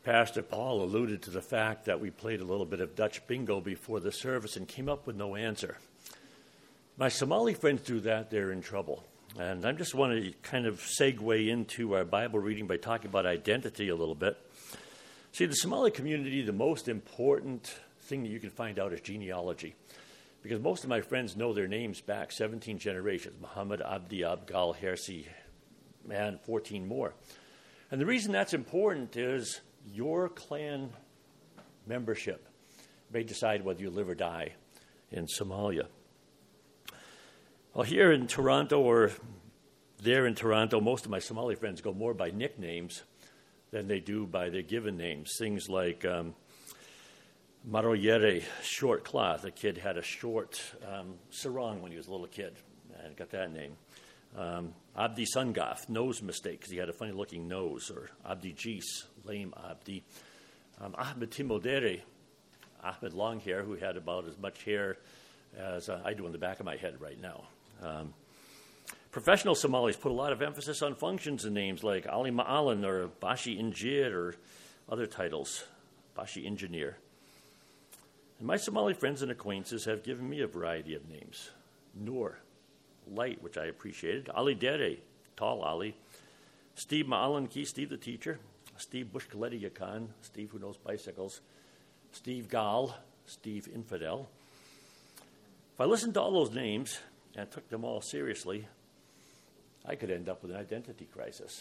Pastor Paul alluded to the fact that we played a little bit of Dutch bingo before the service and came up with no answer. My Somali friends do that, they're in trouble. And I just want to kind of segue into our Bible reading by talking about identity a little bit. See, the Somali community, the most important thing that you can find out is genealogy. Because most of my friends know their names back 17 generations. Muhammad, Abdi, Abgal, Hersi, and 14 more. And the reason that's important is your clan membership may decide whether you live or die in Somalia. Well, here in Toronto or there in Toronto, most of my Somali friends go more by nicknames than they do by their given names. Things like Maroyere, short cloth. The kid had a short sarong when he was a little kid and got that name. Abdi Sungaf, nose mistake because he had a funny-looking nose. Or Abdi Jis, lame Abdi. Ahmed Timodere, Ahmed long hair, who had about as much hair as I do on the back of my head right now. Professional Somalis put a lot of emphasis on functions in names like Ali Ma'alan or Bashi Injir or other titles, Bashi Engineer. And my Somali friends and acquaintances have given me a variety of names. Noor, light, which I appreciated. Ali Dere, tall Ali. Steve Ma'alan Ki, Steve the teacher. Steve Bushkaleti Yakan, Steve who knows bicycles. Steve Gal, Steve Infidel. If I listened to all those names and took them all seriously, I could end up with an identity crisis.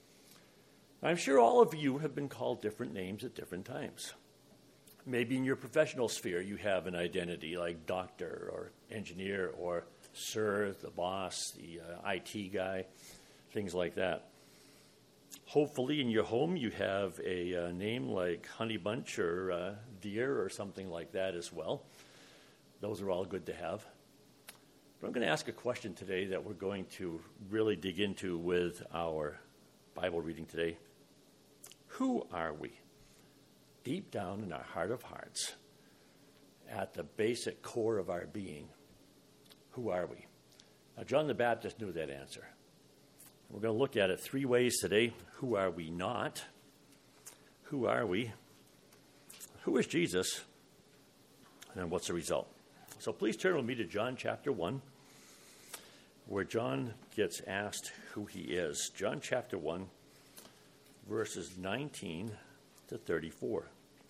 I'm sure all of you have been called different names at different times. Maybe in your professional sphere you have an identity like doctor or engineer or sir, the boss, the IT guy, things like that. Hopefully in your home you have a name like Honey Bunch or Deer or something like that as well. Those are all good to have. But I'm going to ask a question today that we're going to really dig into with our Bible reading today. Who are we? Deep down in our heart of hearts, at the basic core of our being, who are we? Now, John the Baptist knew that answer. We're going to look at it three ways today. Who are we not? Who are we? Who is Jesus? And then what's the result? So please turn with me to John chapter 1, where John gets asked who he is. John chapter 1, verses 19 to 34.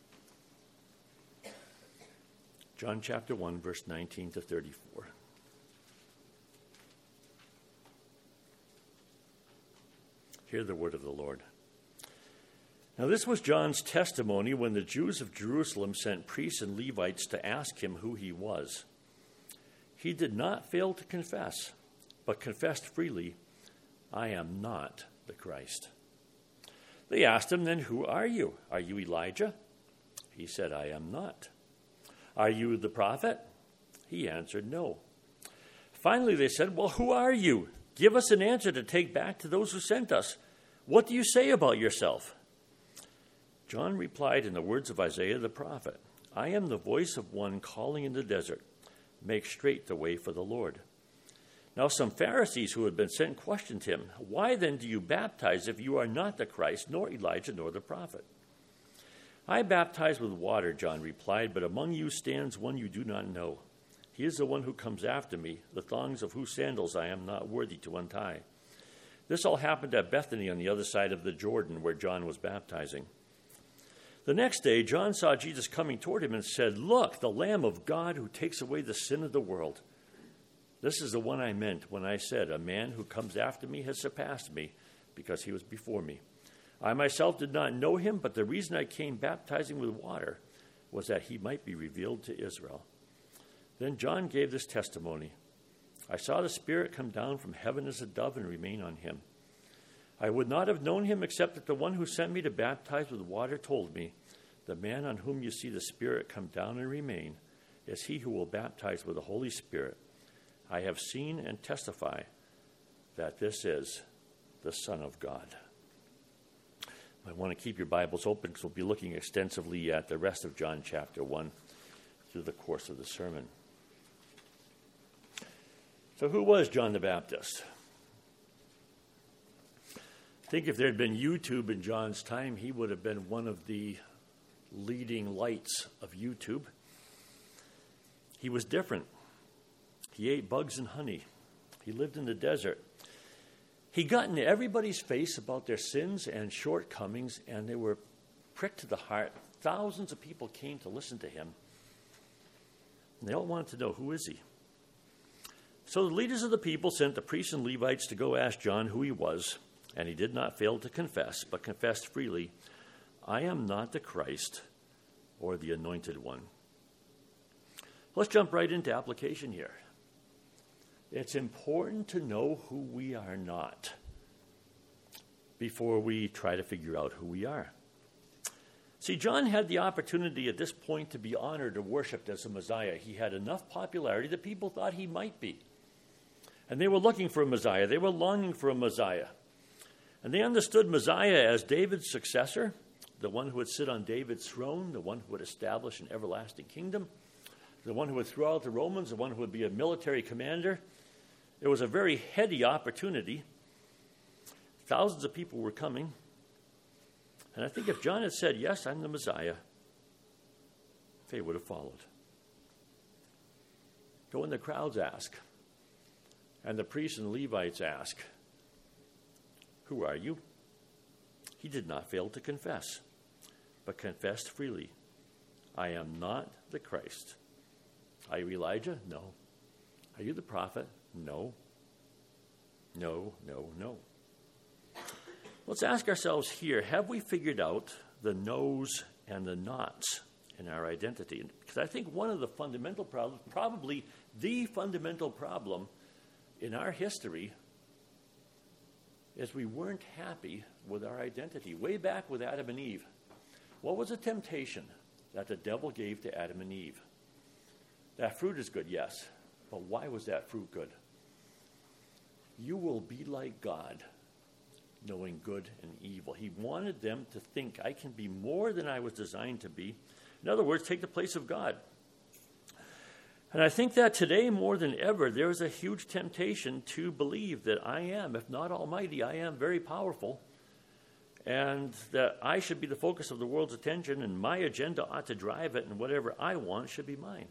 John chapter 1, verse 19 to 34. Hear the word of the Lord. Now this was John's testimony when the Jews of Jerusalem sent priests and Levites to ask him who he was. He did not fail to confess, but confessed freely, I am not the Christ. They asked him then, who are you? Are you Elijah? He said, I am not. Are you the prophet? He answered, no. Finally they said, well, who are you? Give us an answer to take back to those who sent us. What do you say about yourself? John replied in the words of Isaiah the prophet, I am the voice of one calling in the desert, make straight the way for the Lord. Now some Pharisees who had been sent questioned him, why then do you baptize if you are not the Christ, nor Elijah, nor the prophet? I baptize with water, John replied, but among you stands one you do not know. He is the one who comes after me, the thongs of whose sandals I am not worthy to untie. This all happened at Bethany on the other side of the Jordan, where John was baptizing. The next day, John saw Jesus coming toward him and said, look, the Lamb of God who takes away the sin of the world. This is the one I meant when I said, a man who comes after me has surpassed me because he was before me. I myself did not know him, but the reason I came baptizing with water was that he might be revealed to Israel. Then John gave this testimony. I saw the Spirit come down from heaven as a dove and remain on him. I would not have known him except that the one who sent me to baptize with water told me, the man on whom you see the Spirit come down and remain is he who will baptize with the Holy Spirit. I have seen and testify that this is the Son of God. I want to keep your Bibles open because we'll be looking extensively at the rest of John chapter 1 through the course of the sermon. So who was John the Baptist? I think if there had been YouTube in John's time, he would have been one of the leading lights of YouTube. He was different. He ate bugs and honey. He lived in the desert. He got into everybody's face about their sins and shortcomings, and they were pricked to the heart. Thousands of people came to listen to him. And they all wanted to know, who is he? So the leaders of the people sent the priests and Levites to go ask John who he was, and he did not fail to confess, but confessed freely, I am not the Christ or the Anointed One. Let's jump right into application here. It's important to know who we are not before we try to figure out who we are. See, John had the opportunity at this point to be honored or worshipped as a Messiah. He had enough popularity that people thought he might be. And they were looking for a Messiah. They were longing for a Messiah. And they understood Messiah as David's successor, the one who would sit on David's throne, the one who would establish an everlasting kingdom, the one who would throw out the Romans, the one who would be a military commander. It was a very heady opportunity. Thousands of people were coming. And I think if John had said, yes, I'm the Messiah, they would have followed. But when the crowds ask, and the priests and Levites ask, who are you? He did not fail to confess, but confessed freely, I am not the Christ. Are you Elijah? No. Are you the prophet? No. No, no, no. Let's ask ourselves here, have we figured out the no's and the nots in our identity? Because I think one of the fundamental problems, probably the fundamental problem in our history, is we weren't happy with our identity. Way back with Adam and Eve, what was the temptation that the devil gave to Adam and Eve? That fruit is good, yes, but why was that fruit good? You will be like God, knowing good and evil. He wanted them to think, I can be more than I was designed to be. In other words, take the place of God. And I think that today, more than ever, there is a huge temptation to believe that I am, if not almighty, I am very powerful, and that I should be the focus of the world's attention, and my agenda ought to drive it, and whatever I want should be mine.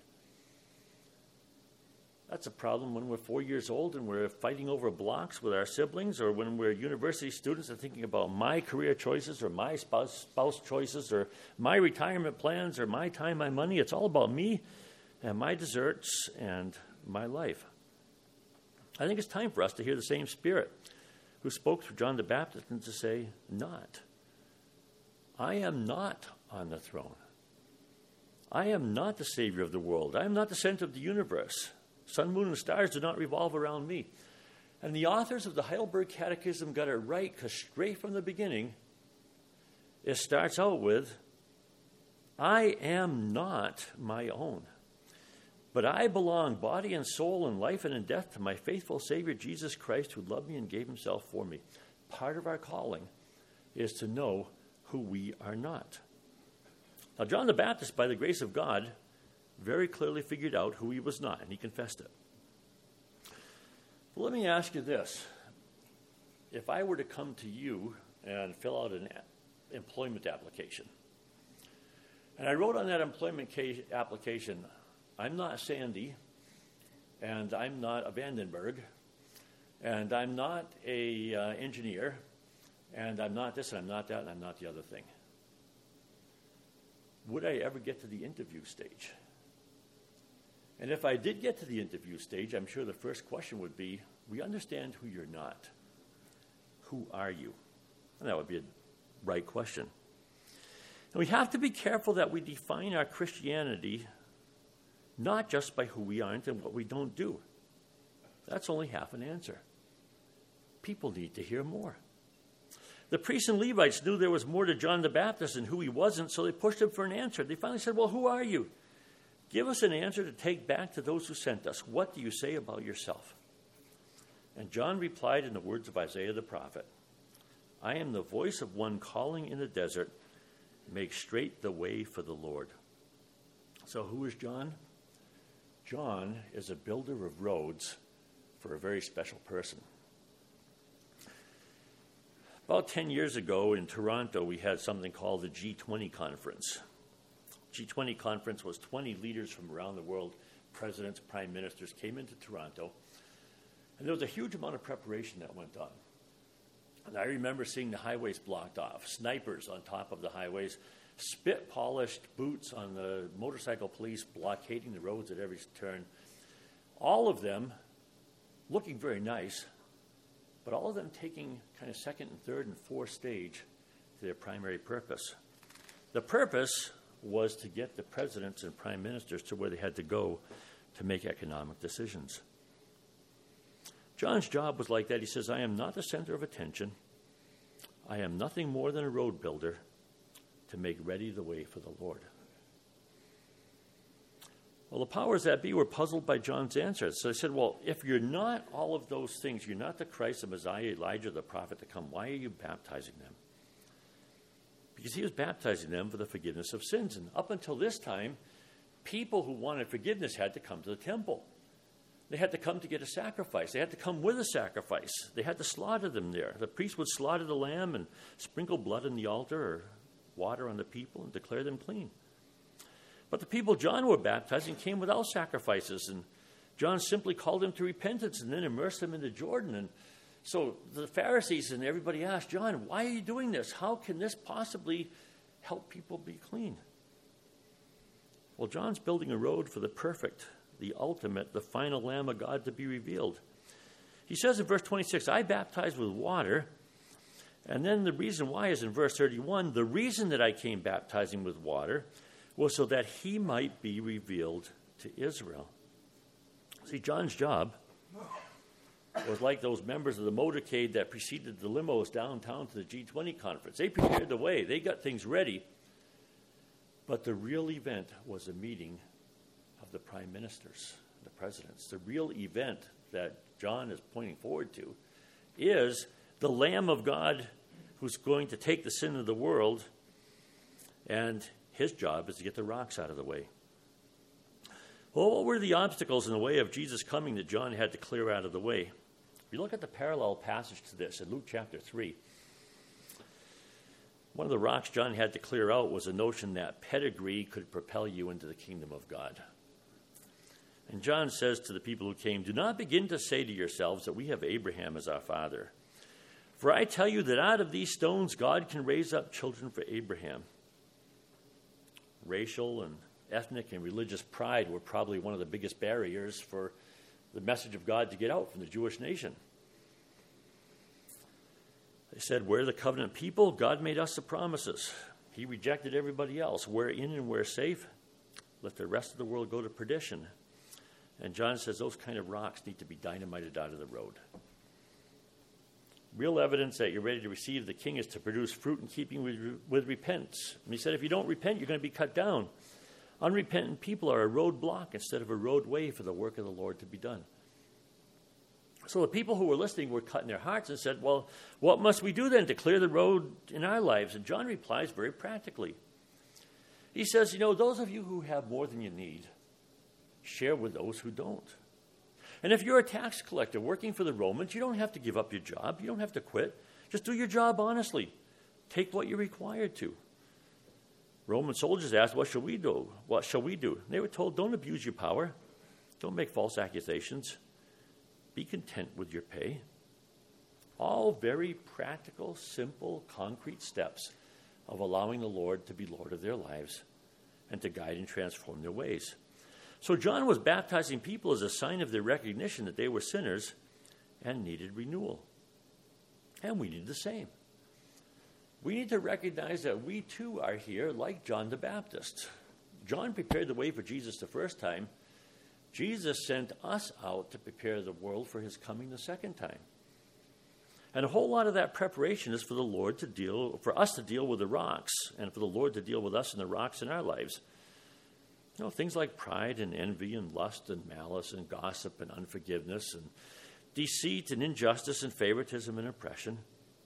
That's a problem when we're 4 years old and we're fighting over blocks with our siblings, or when we're university students and thinking about my career choices or my spouse choices or my retirement plans or my time, my money. It's all about me and my desserts and my life. I think it's time for us to hear the same Spirit who spoke through John the Baptist and to say, not. I am not on the throne. I am not the Savior of the world. I am not the center of the universe. Sun, moon, and stars do not revolve around me. And the authors of the Heidelberg Catechism got it right, because straight from the beginning, it starts out with, I am not my own, but I belong body and soul and life and in death to my faithful Savior, Jesus Christ, who loved me and gave himself for me. Part of our calling is to know who we are not. Now, John the Baptist, by the grace of God, very clearly figured out who he was not, and he confessed it. But let me ask you this. If I were to come to you and fill out an employment application, and I wrote on that employment application, I'm not Sandy, and I'm not a Vandenberg, and I'm not a engineer, and I'm not this, and I'm not that, and I'm not the other thing, would I ever get to the interview stage? And if I did get to the interview stage, I'm sure the first question would be, we understand who you're not. Who are you? And that would be a right question. And we have to be careful that we define our Christianity not just by who we aren't and what we don't do. That's only half an answer. People need to hear more. The priests and Levites knew there was more to John the Baptist and who he wasn't, so they pushed him for an answer. They finally said, well, who are you? Give us an answer to take back to those who sent us. What do you say about yourself? And John replied in the words of Isaiah the prophet, I am the voice of one calling in the desert, make straight the way for the Lord. So who is John? John is a builder of roads for a very special person. About 10 years ago in Toronto, we had something called the G20 conference. G20 conference was 20 leaders from around the world, presidents, prime ministers, came into Toronto. And there was a huge amount of preparation that went on. And I remember seeing the highways blocked off, snipers on top of the highways, spit-polished boots on the motorcycle police blockading the roads at every turn. All of them looking very nice, but all of them taking kind of second and third and fourth stage to their primary purpose. The purpose was to get the presidents and prime ministers to where they had to go to make economic decisions. John's job was like that. He says, I am not the center of attention. I am nothing more than a road builder to make ready the way for the Lord. Well, the powers that be were puzzled by John's answer. So they said, well, if you're not all of those things, you're not the Christ, the Messiah, Elijah, the prophet to come, why are you baptizing them? Because he was baptizing them for the forgiveness of sins. And up until this time, people who wanted forgiveness had to come to the temple. They had to come to get a sacrifice. They had to come with a sacrifice. They had to slaughter them there. The priest would slaughter the lamb and sprinkle blood on the altar or water on the people and declare them clean. But the people John were baptizing came without sacrifices, and John simply called them to repentance and then immersed them into Jordan. And so the Pharisees and everybody asked, John, why are you doing this? How can this possibly help people be clean? Well, John's building a road for the perfect, the ultimate, the final Lamb of God to be revealed. He says in verse 26, I baptize with water. And then the reason why is in verse 31, the reason that I came baptizing with water was so that he might be revealed to Israel. See, John's job was like those members of the motorcade that preceded the limos downtown to the G20 conference. They prepared the way. They got things ready. But the real event was a meeting of the prime ministers, the presidents. The real event that John is pointing forward to is the Lamb of God who's going to take the sin of the world, and his job is to get the rocks out of the way. Well, what were the obstacles in the way of Jesus coming that John had to clear out of the way? If you look at the parallel passage to this in Luke chapter 3, one of the rocks John had to clear out was the notion that pedigree could propel you into the kingdom of God. And John says to the people who came, do not begin to say to yourselves that we have Abraham as our father. For I tell you that out of these stones God can raise up children for Abraham. Racial and ethnic and religious pride were probably one of the biggest barriers for the message of God to get out from the Jewish nation. They said, we're the covenant people. God made us the promises. He rejected everybody else. We're in and we're safe. Let the rest of the world go to perdition. And John says those kind of rocks need to be dynamited out of the road. Real evidence that you're ready to receive the king is to produce fruit in keeping with repentance. And he said, if you don't repent, you're going to be cut down. Unrepentant people are a roadblock instead of a roadway for the work of the Lord to be done. So the people who were listening were cut in their hearts and said, well, what must we do then to clear the road in our lives? And John replies very practically. He says, those of you who have more than you need, share with those who don't. And if you're a tax collector working for the Romans, you don't have to give up your job. You don't have to quit. Just do your job honestly. Take what you're required to. Roman soldiers asked, what shall we do? What shall we do? And they were told, don't abuse your power. Don't make false accusations. Be content with your pay. All very practical, simple, concrete steps of allowing the Lord to be Lord of their lives and to guide and transform their ways. So John was baptizing people as a sign of their recognition that they were sinners and needed renewal. And we need the same. We need to recognize that we too are here like John the Baptist. John prepared the way for Jesus the first time. Jesus sent us out to prepare the world for his coming the second time. And a whole lot of that preparation is for us to deal with the rocks, and for the Lord to deal with us and the rocks in our lives. Things like pride and envy and lust and malice and gossip and unforgiveness and deceit and injustice and favoritism and oppression.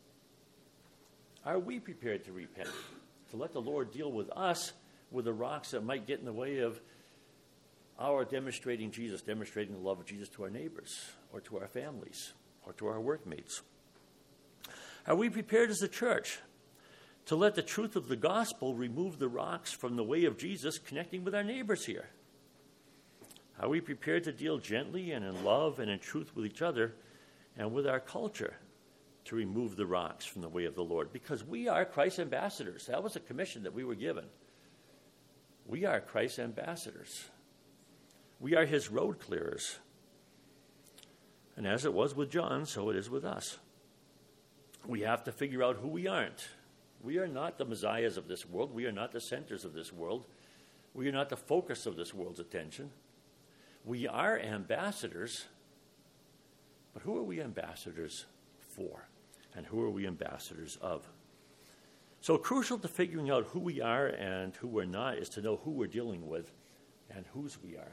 Are we prepared to repent, to let the Lord deal with us with the rocks that might get in the way of our demonstrating the love of Jesus to our neighbors or to our families or to our workmates? Are we prepared as a church to let the truth of the gospel remove the rocks from the way of Jesus connecting with our neighbors here? Are we prepared to deal gently and in love and in truth with each other and with our culture to remove the rocks from the way of the Lord? Because we are Christ's ambassadors. That was a commission that we were given. We are Christ's ambassadors. We are his road clearers. And as it was with John, so it is with us. We have to figure out who we aren't. We are not the messiahs of this world. We are not the centers of this world. We are not the focus of this world's attention. We are ambassadors, but who are we ambassadors for? And who are we ambassadors of? So crucial to figuring out who we are and who we're not is to know who we're dealing with and whose we are.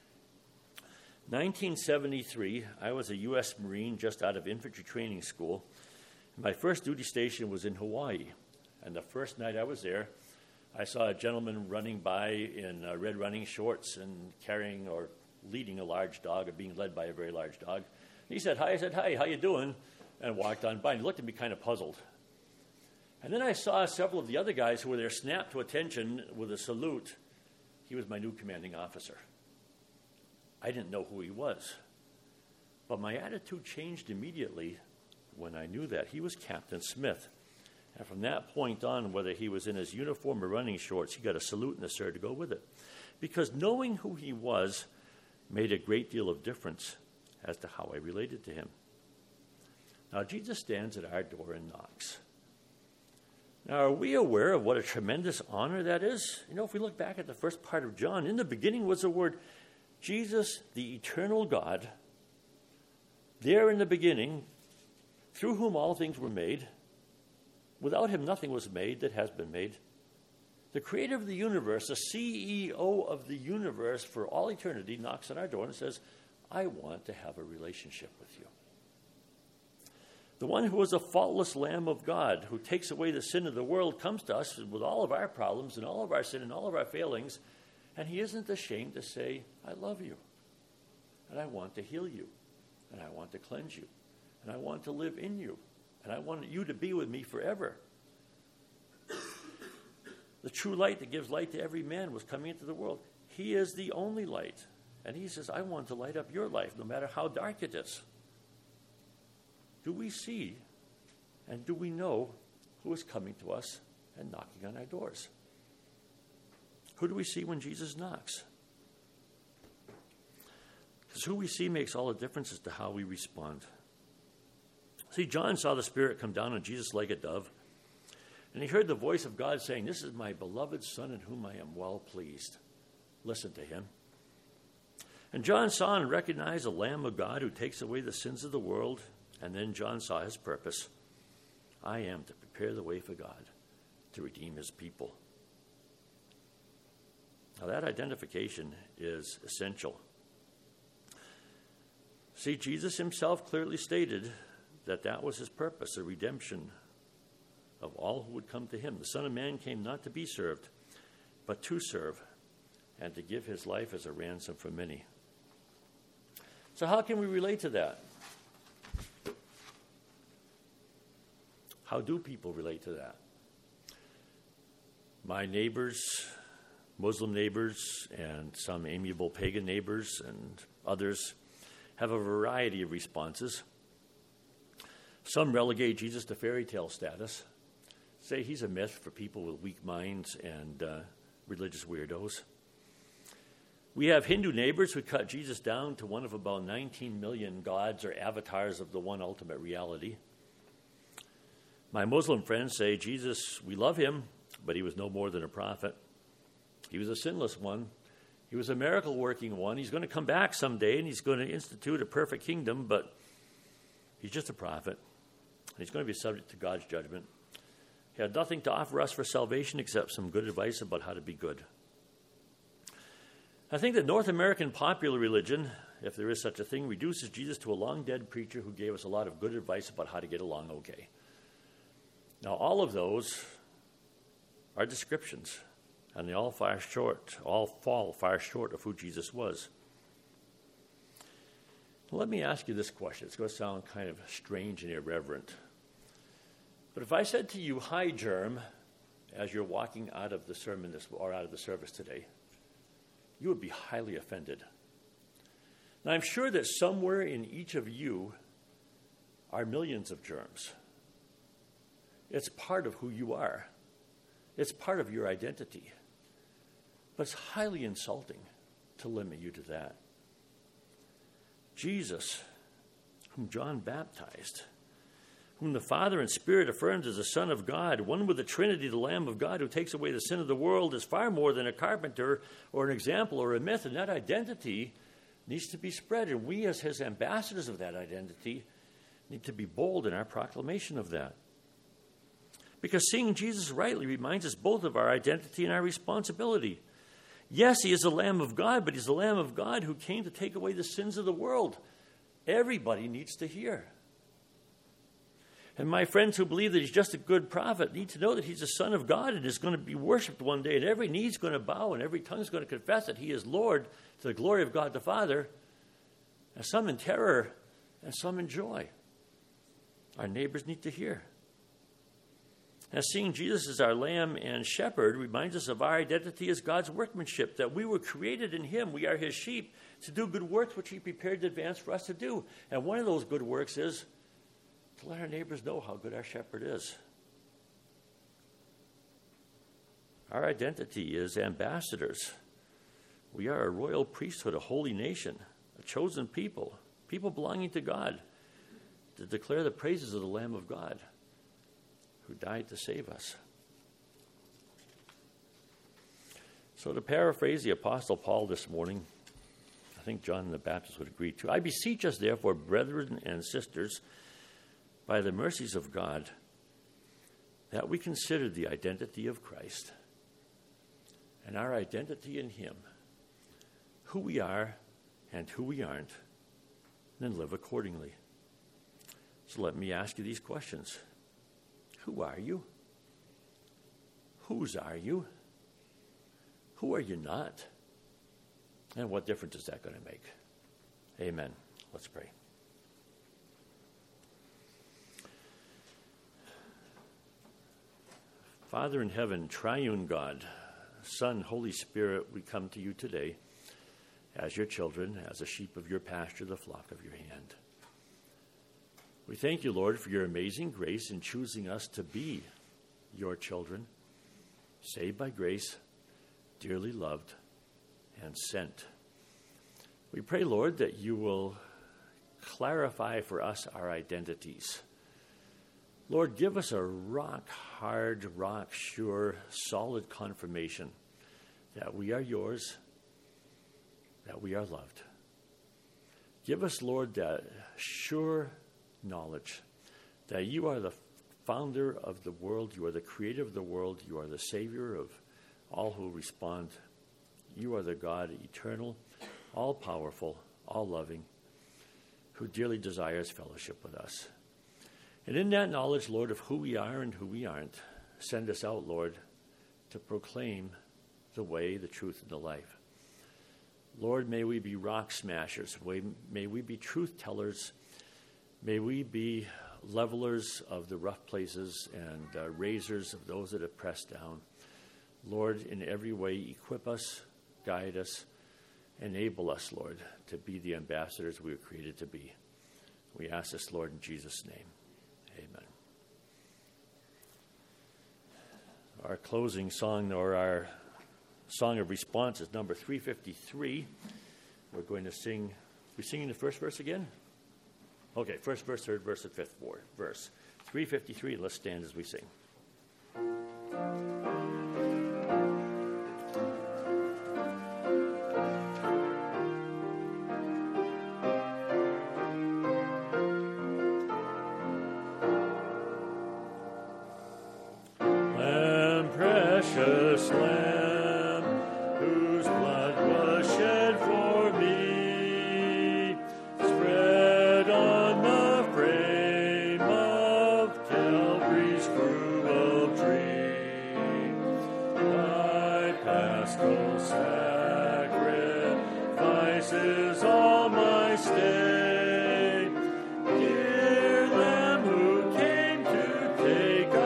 1973, I was a U.S. Marine just out of infantry training school. My first duty station was in Hawaii. And the first night I was there, I saw a gentleman running by in red running shorts and carrying or leading a large dog or being led by a very large dog. He said, "Hi." I said, "Hi, how you doing?" And walked on by. And he looked at me kind of puzzled. And then I saw several of the other guys who were there snap to attention with a salute. He was my new commanding officer. I didn't know who he was. But my attitude changed immediately when I knew that. He was Captain Smith. And from that point on, whether he was in his uniform or running shorts, he got a salute and a sir to go with it. Because knowing who he was made a great deal of difference as to how I related to him. Now, Jesus stands at our door and knocks. Now, are we aware of what a tremendous honor that is? You know, if we look back at the first part of John, in the beginning was the word Jesus, the eternal God, there in the beginning, through whom all things were made. Without him, nothing was made that has been made. The creator of the universe, the CEO of the universe for all eternity, knocks on our door and says, "I want to have a relationship with you." The one who is a faultless Lamb of God, who takes away the sin of the world, comes to us with all of our problems and all of our sin and all of our failings, and he isn't ashamed to say, "I love you, and I want to heal you, and I want to cleanse you, and I want to live in you, and I want you to be with me forever." The true light that gives light to every man was coming into the world. He is the only light, and he says, "I want to light up your life no matter how dark it is." Do we see and do we know who is coming to us and knocking on our doors? Who do we see when Jesus knocks? Because who we see makes all the difference as to how we respond. See, John saw the Spirit come down on Jesus like a dove, and he heard the voice of God saying, "This is my beloved Son in whom I am well pleased. Listen to him." And John saw and recognized the Lamb of God who takes away the sins of the world. And then John saw his purpose. I am to prepare the way for God, to redeem his people. Now that identification is essential. See, Jesus himself clearly stated that that was his purpose, the redemption of all who would come to him. The Son of Man came not to be served, but to serve, and to give his life as a ransom for many. So how can we relate to that? How do people relate to that? My neighbors, Muslim neighbors, and some amiable pagan neighbors and others have a variety of responses. Some relegate Jesus to fairy tale status, say he's a myth for people with weak minds and religious weirdos. We have Hindu neighbors who cut Jesus down to one of about 19 million gods or avatars of the one ultimate reality. My Muslim friends say, Jesus, we love him, but he was no more than a prophet. He was a sinless one. He was a miracle-working one. He's going to come back someday, and he's going to institute a perfect kingdom, but he's just a prophet. And he's going to be subject to God's judgment. He had nothing to offer us for salvation except some good advice about how to be good. I think that North American popular religion, if there is such a thing, reduces Jesus to a long-dead preacher who gave us a lot of good advice about how to get along okay. Now, all of those are descriptions, and they all fall far short of who Jesus was. Let me ask you this question. It's going to sound kind of strange and irreverent. But if I said to you, "Hi, germ," as you're walking out of the sermon or out of the service today, you would be highly offended. Now, I'm sure that somewhere in each of you are millions of germs. It's part of who you are. It's part of your identity. But it's highly insulting to limit you to that. Jesus, whom John baptized, whom the Father and Spirit affirmed as the Son of God, one with the Trinity, the Lamb of God who takes away the sin of the world, is far more than a carpenter or an example or a myth, and that identity needs to be spread. And we, as his ambassadors of that identity, need to be bold in our proclamation of that. Because seeing Jesus rightly reminds us both of our identity and our responsibility. Yes, he is the Lamb of God, but he's the Lamb of God who came to take away the sins of the world. Everybody needs to hear. And my friends who believe that he's just a good prophet need to know that he's the Son of God and is going to be worshipped one day, and every knee is going to bow and every tongue is going to confess that he is Lord to the glory of God the Father, and some in terror and some in joy. Our neighbors need to hear. As seeing Jesus as our Lamb and Shepherd reminds us of our identity as God's workmanship, that we were created in him, we are his sheep, to do good works which he prepared in advance for us to do. And one of those good works is to let our neighbors know how good our shepherd is. Our identity is ambassadors. We are a royal priesthood, a holy nation, a chosen people, people belonging to God, to declare the praises of the Lamb of God who died to save us. So to paraphrase the Apostle Paul this morning, I think John the Baptist would agree too. I beseech us, therefore, brethren and sisters, by the mercies of God, that we consider the identity of Christ and our identity in him, who we are and who we aren't, and then live accordingly. So let me ask you these questions. Who are you? Whose are you? Who are you not? And what difference is that going to make? Amen. Let's pray. Father in heaven, triune God, Son, Holy Spirit, we come to you today as your children, as a sheep of your pasture, the flock of your hand. We thank you, Lord, for your amazing grace in choosing us to be your children, saved by grace, dearly loved, and sent. We pray, Lord, that you will clarify for us our identities. Lord, give us a rock-hard, rock-sure, solid confirmation that we are yours, that we are loved. Give us, Lord, that sure knowledge that you are the founder of the world, you are the creator of the world, you are the savior of all who respond. You are the God eternal, all-powerful, all-loving, who dearly desires fellowship with us. And in that knowledge, Lord, of who we are and who we aren't, send us out, Lord, to proclaim the way, the truth, and the life. Lord, may we be rock smashers. May we be truth tellers. May we be levelers of the rough places and raisers of those that are pressed down. Lord, in every way, equip us, guide us, enable us, Lord, to be the ambassadors we were created to be. We ask this, Lord, in Jesus' name. Amen. Our closing song, or our song of response, is number 353. We're going to sing. We're singing the first verse again? Okay, first verse, third verse, and fifth verse. 353, let's stand as we sing. Lamb, precious Lamb, whose blood was shed for me, spread on the frame of Calvary's cruel tree. Thy paschal sacrifice is all my stay. Dear Lamb who came to take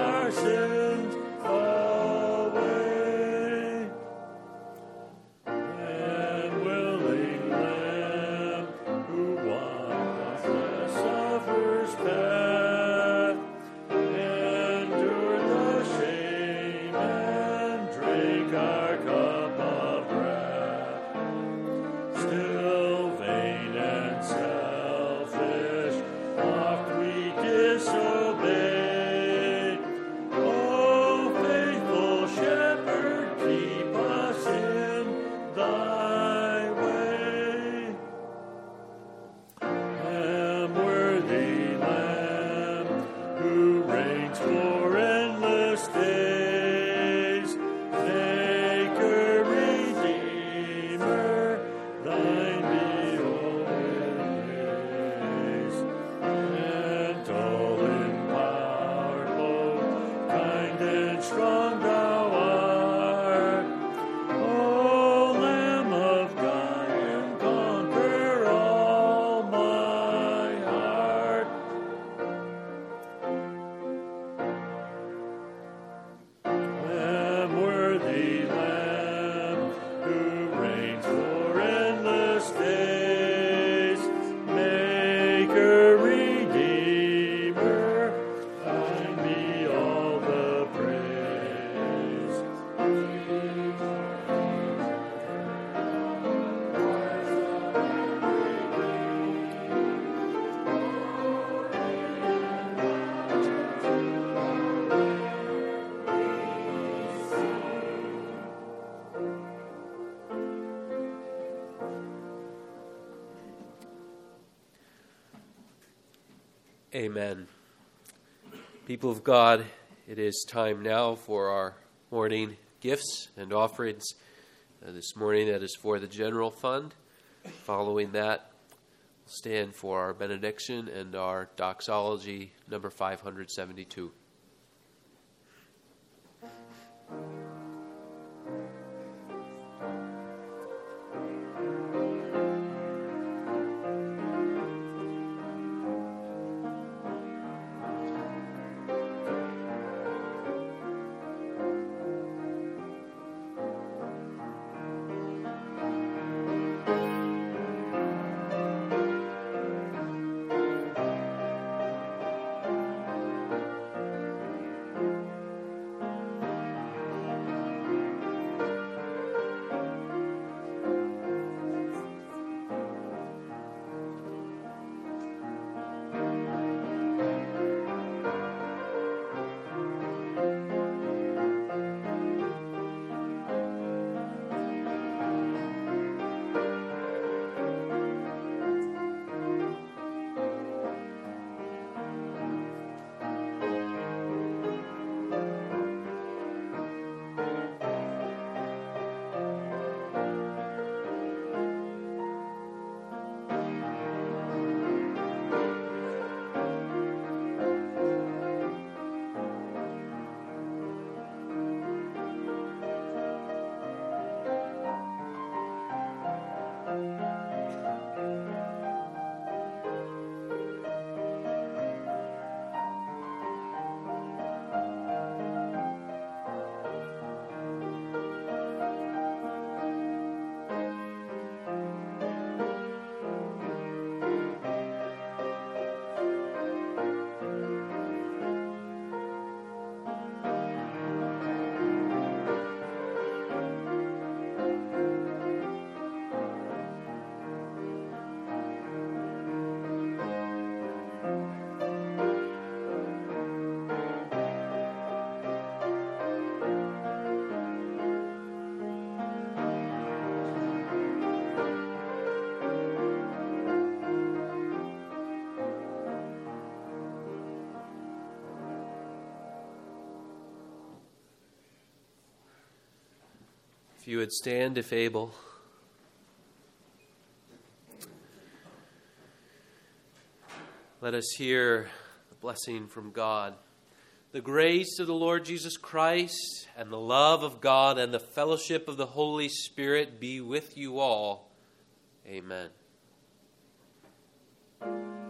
Amen. People of God, it is time now for our morning gifts and offerings. This morning that is for the general fund. Following that, we'll stand for our benediction and our doxology, number 572. If you would stand, if able. Let us hear the blessing from God. The grace of the Lord Jesus Christ and the love of God and the fellowship of the Holy Spirit be with you all. Amen.